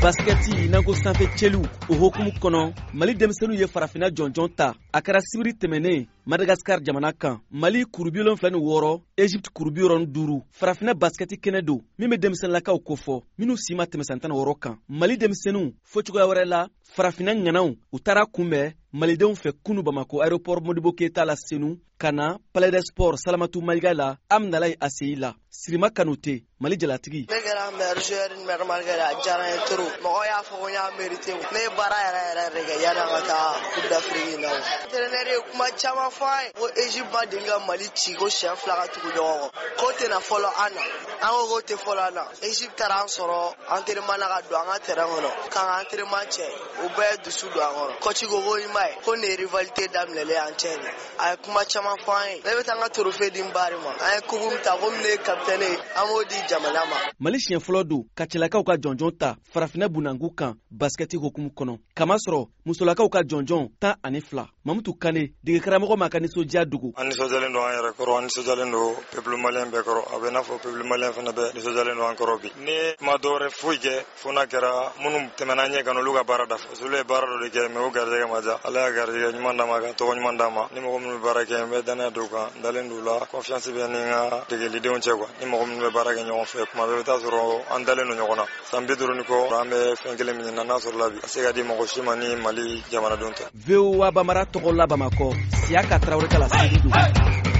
basketi nanko sanfɛ cɛliw o hokumu kɔnɔ Mali denmisɛnninw ye farafina jɔnjɔn ta a kɛra sibiri tɛmɛnen Madagascar jamana kan. Mali kuru 76, Egypte kuru 75 farafina basketi kɛnɛ don min bɛ denmisɛnninlakaw kofɔ minnu si ma tɛmɛ san 16 kan. Mali denmisɛnninw fo cogoya wɛrɛ la farafina ŋanaw u taara kunbɛn malidenw fɛ kunu Bamako aéroport Modibo Keita la Senu kana Palais des Sports Salamatu Maïga la Amnalaye ACI la Sirima Kanute Mali jalatigi. Ne kɛra meilleur joueur normal kɛ a diyara n ye trop mɔgɔw y'a fɔ ko n y'a mérité ne ye baara yɛrɛ de kɛ yanni an ka taa Coupe d'Afrique na entraîneur ye kuma caman fɔ an ye ko Egypte ma deli ka Mali ci ko siɲɛ 2 ka tugu ɲɔgɔn kɔ k'o tɛna fɔlɔ an na an ko k'o tɛ fɔlɔ an na Egypte taara an sɔrɔ entraînement na ka don an ka terrain kɔnɔ k'an ka entraînement cɛ o bɛɛ ye dusu don an kɔrɔ coach ko ko i ma ye ko nin ye rivalité daminɛlen an cɛ de a ye kuma caman fɔ an ye ne bɛ taa an ka trophée di n bari ma an ye coupe min ta komi ne ye capitaine ye an b'o di jamana ma. Mali siɲɛ fɔlɔ don ka cɛlakaw ka jɔnjɔn ta farafina bunangu kan basketi hokumu kɔnɔ kamasɔrɔ musolakaw ka jɔnjɔn 12 Mamutu Kane degekaramɔgɔ ma ka nisɔndiya dogo. An nisɔndiyalen don an yɛrɛ kɔrɔ an nisɔndiyalen don peuple malien bɛɛ kɔrɔ a bɛ n'a fɔ peuple malien fana bɛɛ nisɔndiyalen don an kɔrɔ bi ni ma dɔwɛrɛ foyi kɛ fo n'a kɛra minnu tɛmɛna ɲɛ kan olu ka baara dafa olu ye baara dɔ de kɛ mais o garijɛgɛ ma diya Ala y'a garijɛgɛ ɲuman d'a ma ka tɔgɔ ɲuman d'a ma ni mɔgɔ minnu bɛ baara kɛ n bɛ danaya don kan n dalen don la confiance bɛ ni n ka degelidenw cɛ quoi ni mɔgɔ minnu bɛ baara kɛ ɲɔgɔn fɛ kuma bɛɛ bɛ taa sɔrɔ an dalen don ɲɔgɔn na san 50 ni kɔ an bɛ fɛn kelen min na n'a sɔrɔla bi a se ka di mɔgɔ si ma ni Mali jamanadenw tɛ. VOA Bamara tɔgɔ la Bamakɔ Siaka Traoré ka la